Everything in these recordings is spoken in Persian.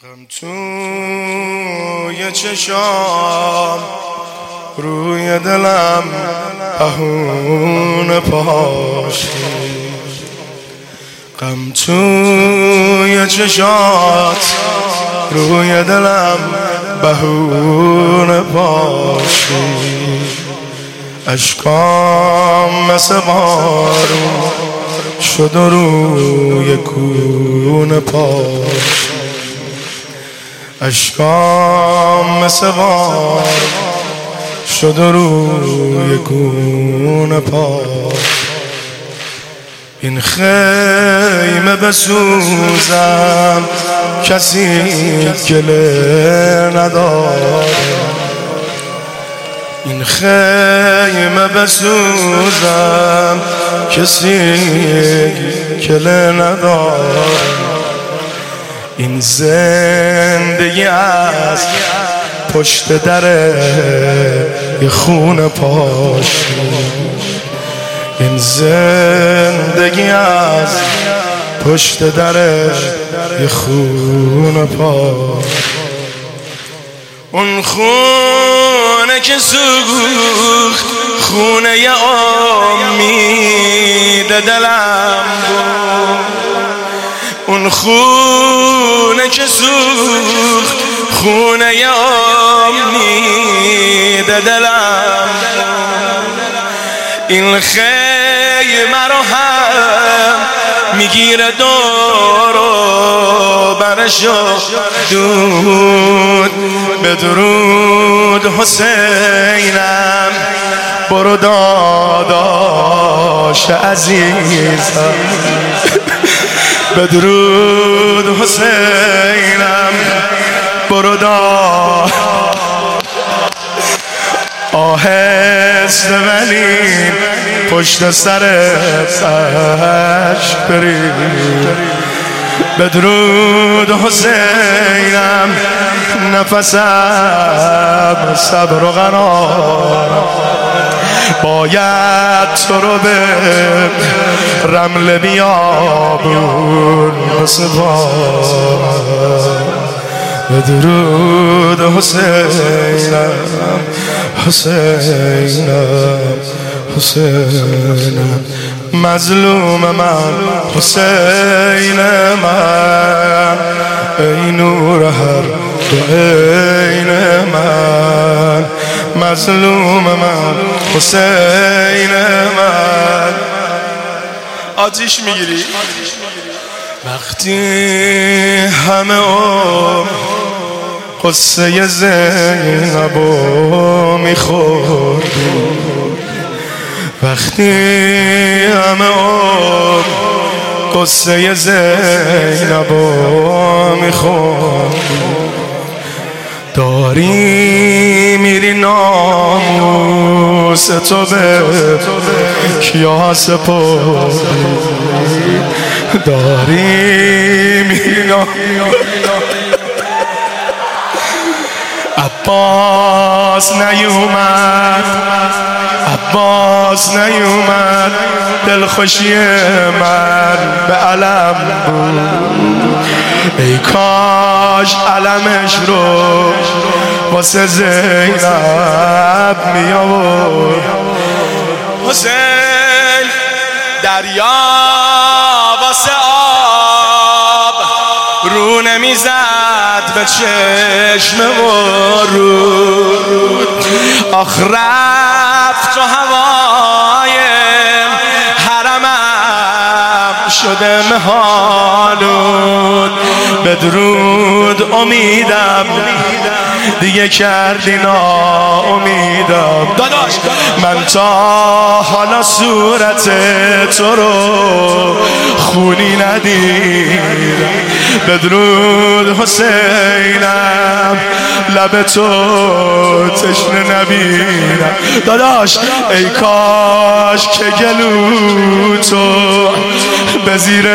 غم توی چشام روی دلم پهون پاشی، غم توی چشات روی دلم بهون پاشی، اشکام مثل بارون شد و روی کون پاشی، اشکام مثل بارون شد و روی کون پاشی. این خیمه بسوزم کسی گله نداره، این خیمه بسوزم کسی گله نداره، این زندگی از پشت در یه خون پاشی، این زندگی از پشت در یه خون پاشی. اون خونه که سوخت خونه ی امید دلم بود، اون خونه که سوخت خونه ی امید دلم بود، این خیمه رو هم میگیره دور و برشو دود به درود حسینم، برو داداش عزیزم، به درود حسینم، برو داداش. آهسته ولی پشت سرت عشق برید، به درود حسینم، نفسم صبر و قرار، باید تو رو به رمل بیابون بسپارم، به درود حسینم، حسینم، حسینم، مظلوم من، حسین من، ای نور هر دو عین من، مظلوم من، حسین من. آتیش میگیری وقتی همه قصه زینبو میخوردی، وقتی همه قصه زینبو میخوردی، داری میری ناموس تو به کیا سپردی، داری میری عباس نیومد، عباس نیومد، دلخوشی من به علم بود، ای کاش علمش رو واسه زینب می آورد. حسین دریا واسه آب رو نمیزد به چشم و رود، آخ رفت تو هوای حرمم شده مهالود، به درود امیدم دیگه کردی ناامیدم، داداش من تا حالا صورت تو رو خونی ندیدم، به درود حسینم، لب تو تشنه نبینم، داداش ای کاش که گلو تو به زیر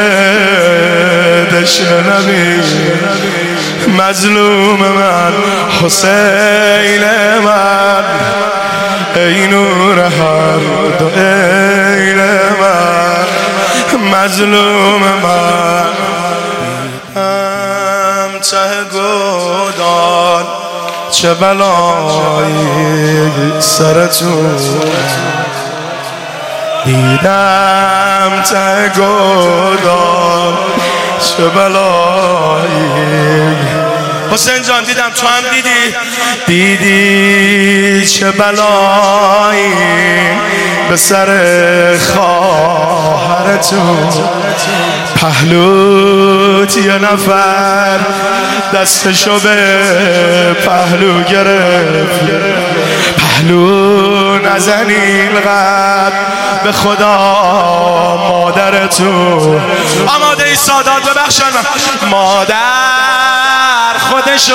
دشنه نبینم، مظلوم من، حسین من، ای نور هر دو عین من، مظلوم من. ته گودال چه بلایی سرتون دیدم ته گودال چه بلایی حسین جان دیدم تو هم دیدی چه بلایی به سر خواهرتون پهلوت یه نفر دستشو به پهلو گرفت پهلو نزنی قد به خدا مادرتون آماده ای سادات ببخشن مادر خودشو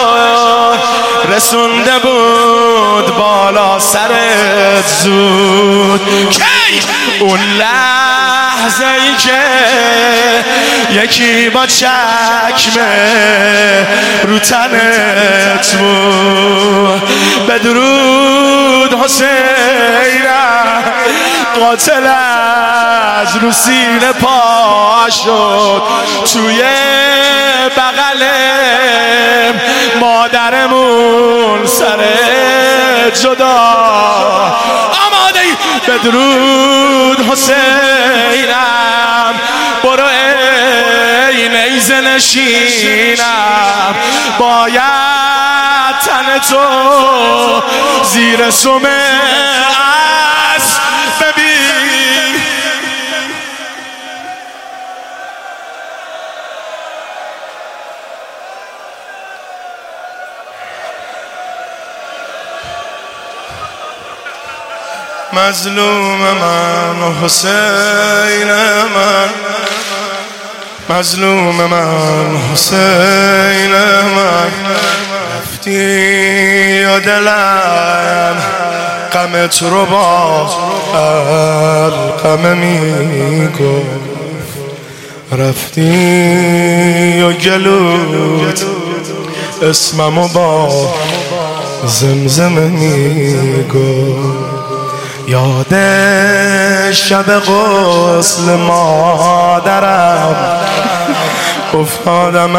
رسونده بود بالا سرت زود کی اون لحظه ای که یکی با چکمه رو تنت بود بدرود حسینم قاتل از رو سینه پا شد توی بغل مادرمون سر جدا آماده بدرود حسینم برو ای نیزه نشینم باید تن تو زیر سم اسب ببین مظلوم من حسین من مظلوم من حسین من رفتی و دلم غمت رو با غم میگفت رفتی و گلوت اسممو با زمزمه میگفت یاد شب غسل مادرم افتادم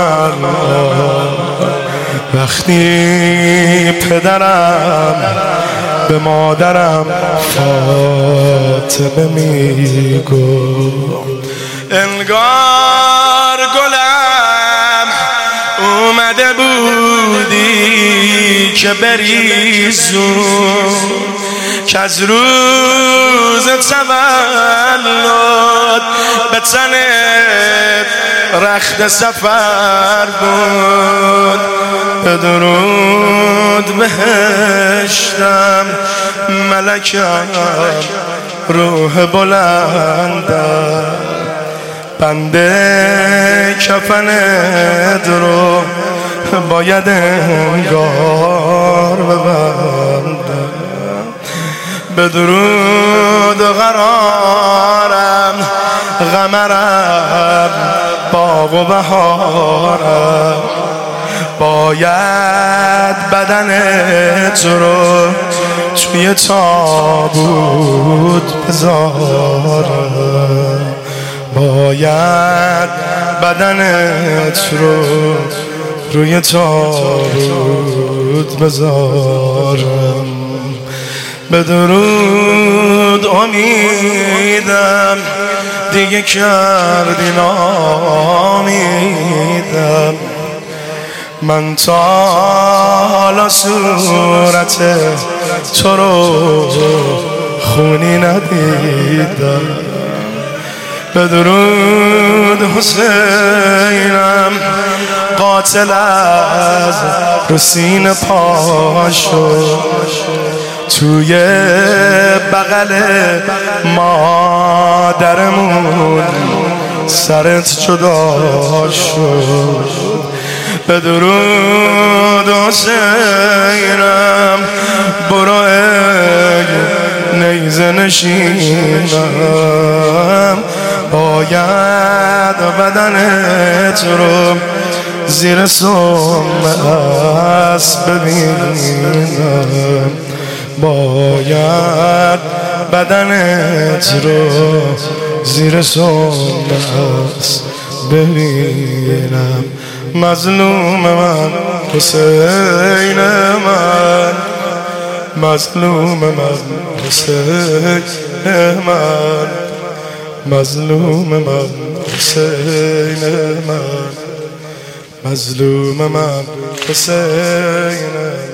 وقتی پدرم به مادرم فاطمه میگفت انگار گلم اومده بودی که بریزون که از روز تولد به تنت رخت سفر بود بدرود بهشتم ملکم روح بلندم بنده کفنت رو باید انگار ببندم بدرود و قرارم غمرم باغ و بهارم باید بدنت رو توی تابوت بذارم باید بدنت رو روی تابوت بذارم بدرود امیدم دیگه کردی نامیدم من تا حالا صورت تو رو خونی ندیدم بدرود حسینم قاتل از رو سینه پا شد توی بغل مادرمون سرت جدا شد بدرود حسینم برو ای نیزه نشینم باید بدنت رو زیر سم اسب ببینم باید بدنت رو زیر سم اسب ببینم مظلوم من حسین من، مظلوم من حسین من، مظلوم من حسین من، مظلوم من حسین من.